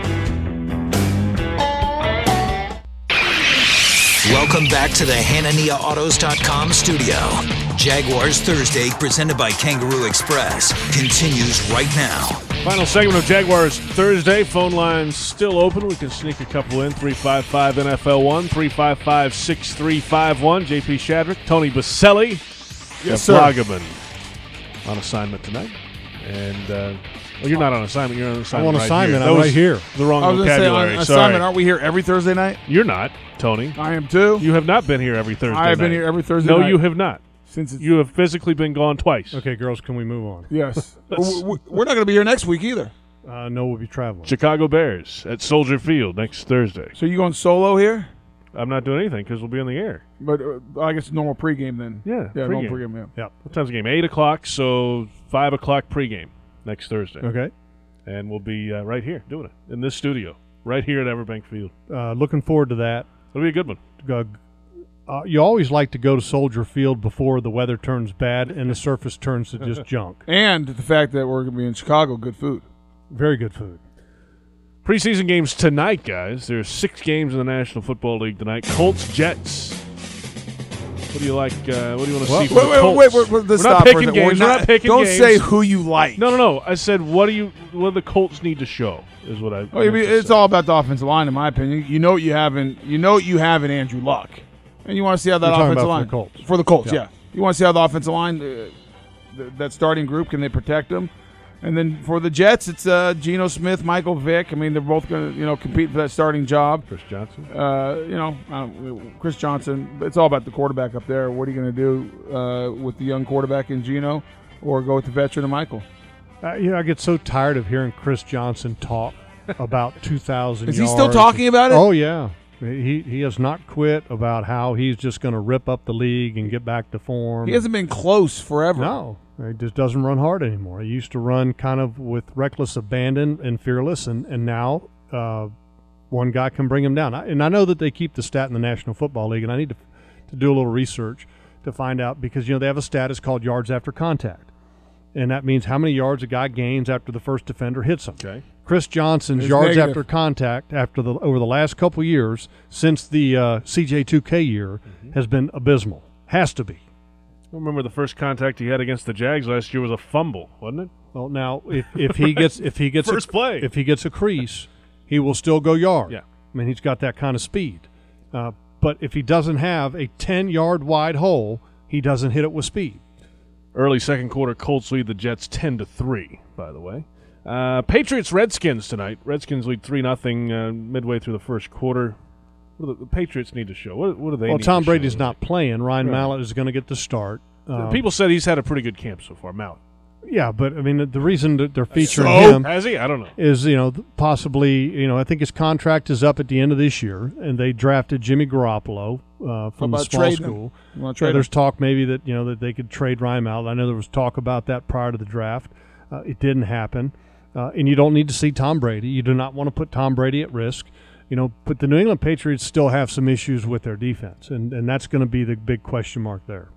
Welcome back to the HananiaAutos.com studio. Jaguars Thursday, presented by Kangaroo Express, continues right now. Final segment of Jaguars Thursday. Phone lines still open. We can sneak a couple in. 355-NFL1, 355-6351. JP Shadrick, Tony Baselli, Yes, sir. Blagaman on assignment tonight. And, well, you're not on assignment. You're on assignment. I'm on right assignment. Here. I'm That was right here. The wrong I was going to say, vocabulary. on Sorry. assignment, aren't we here every Thursday night? You're not, Tony. I am too. You have not been here every Thursday I have been night. here every Thursday No, night. you have not. Since it's, You have physically been gone twice. Okay, girls, can we move on? yes. We're not going to be here next week either. No, we'll be traveling. Chicago Bears at Soldier Field next Thursday. So you going solo here? I'm not doing anything because we'll be on the air. But I guess normal pregame then. Yeah, normal pregame. pregame. Yeah. What time's the game? 8 o'clock, so 5 o'clock pregame next Thursday. Okay. And we'll be right here doing it in this studio, right here at Everbank Field. Looking forward to that. It'll be a good one. You always like to go to Soldier Field before the weather turns bad and the surface turns to just junk. And the fact that we're going to be in Chicago, good food. Very good food. Preseason games tonight, guys. There's 6 games in the National Football League tonight. Colts, Jets. What do you like? What do you want to see from the Colts? Wait, We're let's not stop for a picking second. games. We're not picking Don't games. say who you like. No. I said, what do the Colts need to show? Is what I. Oh, it's all about the offensive line, in my opinion. You know what you have in Andrew Luck, and you want to see how that You're talking offensive about line for the Colts. For the Colts, Yeah. yeah. You want to see how the offensive line, that starting group, can they protect them? And then for the Jets, it's Geno Smith, Michael Vick. I mean, they're both going to compete for that starting job. Chris Johnson. Chris Johnson. It's all about the quarterback up there. What are you going to do with the young quarterback in Geno, or go with the veteran of Michael? I get so tired of hearing Chris Johnson talk about 2,000 Is yards. he still talking about it? Oh, yeah. He has not quit about how he's just going to rip up the league and get back to form. He hasn't been close forever. No. He just doesn't run hard anymore. He used to run kind of with reckless abandon and fearless, and now one guy can bring him down. I know that they keep the stat in the National Football League, and I need to do a little research to find out because, they have a stat it's called yards after contact, and that means how many yards a guy gains after the first defender hits him. Okay. Chris Johnson's It's yards negative. after contact over the last couple of years since the CJ2K year has been abysmal. Has to be. I remember the first contact he had against the Jags last year was a fumble, wasn't it? Well, now if he gets First play. if he gets a crease, he will still go yard. Yeah. I mean, he's got that kind of speed. But if he doesn't have a 10-yard wide hole, he doesn't hit it with speed. Early second quarter, Colts lead the Jets 10-3. By the way, Patriots Redskins tonight. Redskins lead 3-0 midway through the first quarter. What do the Patriots need to show? What do they? Well, need Tom to show Brady's tonight? not playing. Ryan Right. Mallett is going to get the start. People said he's had a pretty good camp so far. Mallett. Yeah, but I mean the reason that they're featuring So him has he? I don't know. is possibly I think his contract is up at the end of this year, and they drafted Jimmy Garoppolo from the about small trading him? school. You want to trade There's him? talk maybe that that they could trade Ryan Mallett. I know there was talk about that prior to the draft. It didn't happen, and you don't need to see Tom Brady. You do not want to put Tom Brady at risk. But the New England Patriots still have some issues with their defense, and that's going to be the big question mark there.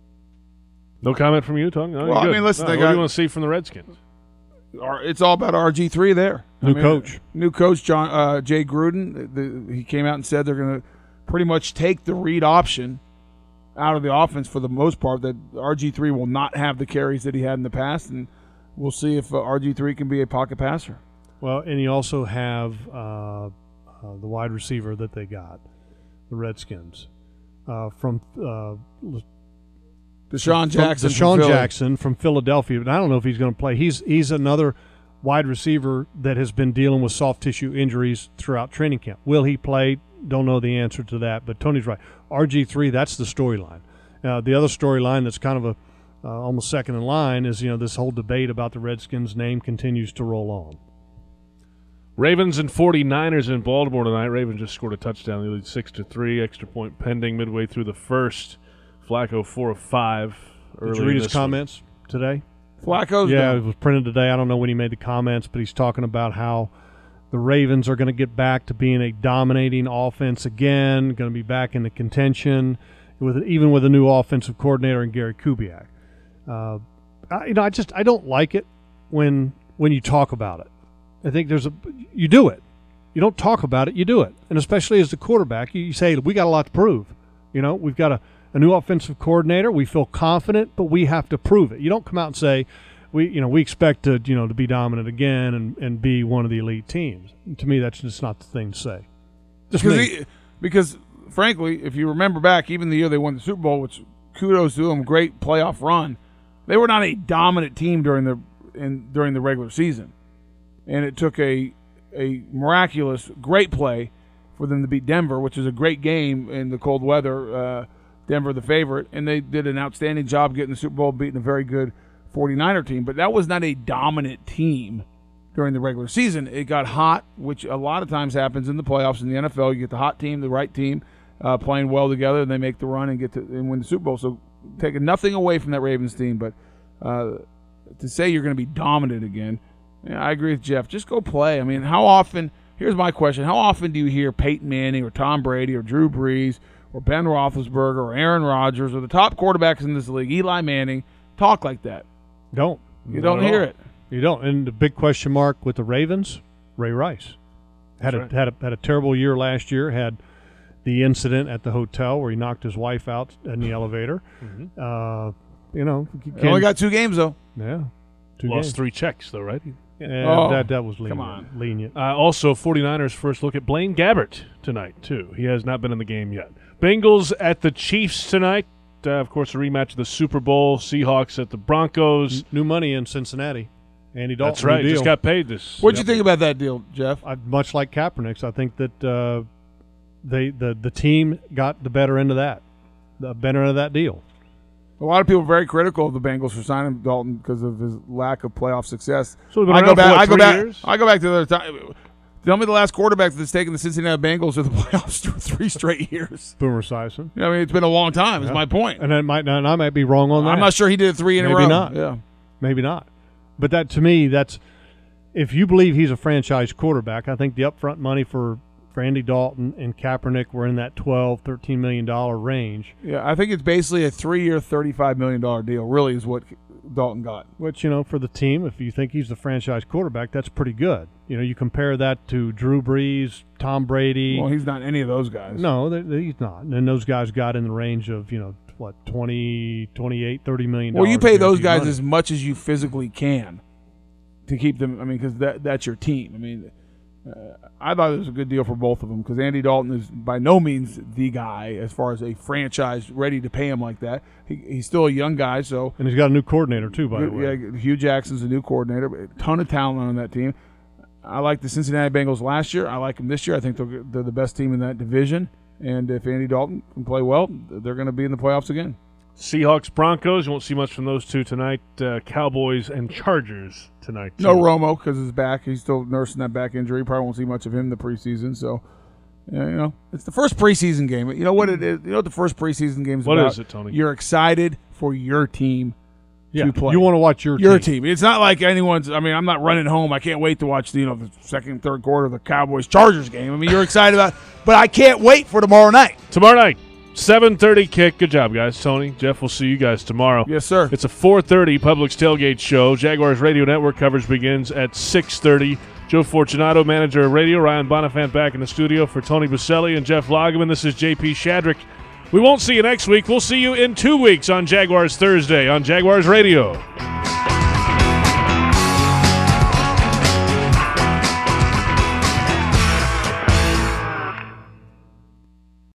No comment from you, Tony? No, Well, I you're good. mean, listen, No, they what do got- you want to see from the Redskins? It's all about RG3 there. New coach. New coach, Jay Gruden. He came out and said they're going to pretty much take the read option out of the offense for the most part, that RG3 will not have the carries that he had in the past, and we'll see if RG3 can be a pocket passer. Well, and you also have the wide receiver that they got, the Redskins, from Deshaun Jackson. Deshaun from Philly. Jackson from Philadelphia. But I don't know if he's going to play. He's another wide receiver that has been dealing with soft tissue injuries throughout training camp. Will he play? don't know the answer to that, but Tony's right. RG3, that's the storyline. The other storyline that's kind of almost second in line is, this whole debate about the Redskins' name continues to roll on. Ravens and 49ers in Baltimore tonight. Ravens just scored a touchdown. They lead 6-3. Extra point pending midway through the first. Flacco 4 of 5. Did you read his comments today? Flacco's Yeah, done. it was printed today. I don't know when he made the comments, but he's talking about how the Ravens are going to get back to being a dominating offense again, going to be back in the contention, even with a new offensive coordinator in Gary Kubiak. I don't like it when you talk about it. I think you do it. You don't talk about it, you do it. And especially as the quarterback, you say, we got a lot to prove. We've got a new offensive coordinator. We feel confident, but we have to prove it. You don't come out and say, we expect to be dominant again and be one of the elite teams. And to me, that's just not the thing to say. Because frankly, if you remember back, even the year they won the Super Bowl, which kudos to them, great playoff run, they were not a dominant team during the regular season. And it took a miraculous, great play for them to beat Denver, which is a great game in the cold weather. Denver the favorite, and they did an outstanding job getting the Super Bowl, beating a very good 49er team. But that was not a dominant team during the regular season. It got hot, which a lot of times happens in the playoffs in the NFL. You get the hot team, the right team, playing well together, and they make the run and win the Super Bowl. So taking nothing away from that Ravens team, but to say you're going to be dominant again, yeah, I agree with Jeff. Just go play. I mean, how often – here's my question. How often do you hear Peyton Manning or Tom Brady or Drew Brees or Ben Roethlisberger or Aaron Rodgers or the top quarterbacks in this league, Eli Manning, talk like that? You don't hear it. You don't. And the big question mark with the Ravens, Ray Rice. Had a terrible year last year, had the incident at the hotel where he knocked his wife out in the elevator. Mm-hmm. He only got 2 games, though. Yeah. 2 Lost games. 3 checks, though, right? Yeah, that was lenient. Come on. Lenient. Also, 49ers first look at Blaine Gabbert tonight, too. He has not been in the game yet. Bengals at the Chiefs tonight. Of course, a rematch of the Super Bowl. Seahawks at the Broncos. New money in Cincinnati. Andy Dalton. That's right. New deal. Just got paid this. What'd you think about that deal, Jeff? Much like Kaepernick's, I think that the team got the better end of that deal. A lot of people are very critical of the Bengals for signing Dalton because of his lack of playoff success. So I go back to the other time. Tell me the last quarterback that's taken the Cincinnati Bengals to the playoffs through 3 straight years. Boomer Esiason. I mean, it's been a long time. Is my point. And I might be wrong on that. I'm not sure he did it 3 in a row. Maybe not. Yeah, maybe not. But that to me, that's if you believe he's a franchise quarterback. I think the upfront money for Andy Dalton and Kaepernick were in that $12-13 million range. Yeah, I think it's basically a 3-year, $35 million deal. Really, is what Dalton got. Which, for the team, if you think he's the franchise quarterback, that's pretty good. You compare that to Drew Brees, Tom Brady. Well, he's not any of those guys. No, he's not. And those guys got in the range of, 20, 28, $30 million. Well, you pay those guys as much as you physically can to keep them. I mean, because that's your team. I mean, I thought it was a good deal for both of them because Andy Dalton is by no means the guy as far as a franchise ready to pay him like that. He's still a young guy, so and he's got a new coordinator too. By the way, yeah, Hugh Jackson's a new coordinator. A ton of talent on that team. I like the Cincinnati Bengals last year. I like them this year. I think they're the best team in that division. And if Andy Dalton can play well, they're going to be in the playoffs again. Seahawks, Broncos. You won't see much from those two tonight. Cowboys and Chargers tonight, too. No Romo because his back. He's still nursing that back injury. Probably won't see much of him in the preseason. So, it's the first preseason game. You know what it is? You know what the first preseason game is about? What is it, Tony? You're excited for your team to play. You want to watch your team. It's not like anyone's – I mean, I'm not running home. I can't wait to watch the second, third quarter of the Cowboys-Chargers game. I mean, you're excited about – but I can't wait for tomorrow night. Tomorrow night. 7:30 kick. Good job, guys. Tony, Jeff, we'll see you guys tomorrow. Yes, sir. It's a 4:30 Publix Tailgate show. Jaguars Radio Network coverage begins at 6:30. Joe Fortunato, manager of radio. Ryan Bonifant back in the studio for Tony Baselli and Jeff Lageman. This is J.P. Shadrick. We won't see you next week. We'll see you in 2 weeks on Jaguars Thursday on Jaguars Radio.